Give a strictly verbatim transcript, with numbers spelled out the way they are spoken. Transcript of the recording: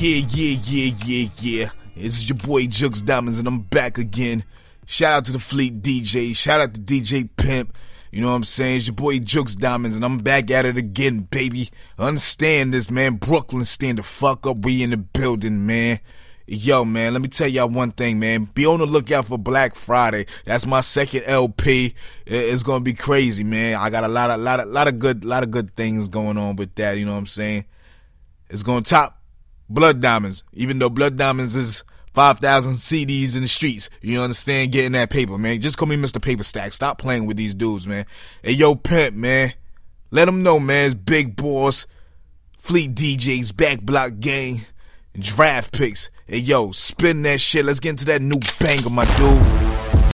Yeah, yeah, yeah, yeah, yeah. It's your boy Jux Diamonds, and I'm back again. Shout out to the Fleet D J. Shout out to D J Pimp. You know what I'm saying? It's your boy Jux Diamonds, and I'm back at it again, baby. Understand this, man. Brooklyn, stand the fuck up. We in the building, man. Yo, man, let me tell y'all one thing, man. Be on the lookout for Black Friday. That's my second L P. It's gonna be crazy, man. I got a lot of, lot of, lot of good, lot of good things going on with that. You know what I'm saying? It's gonna top Blood Diamonds, even though Blood Diamonds is five thousand C Ds in the streets. You understand? Getting that paper, man. Just call me Mister Paper Stack. Stop playing with these dudes, man. Hey, yo, Pimp, man. Let them know, man. It's Big Boss, Fleet D Js, Back Block Gang, and Draft Picks. Hey, yo, spin that shit. Let's get into that new banger, my dude.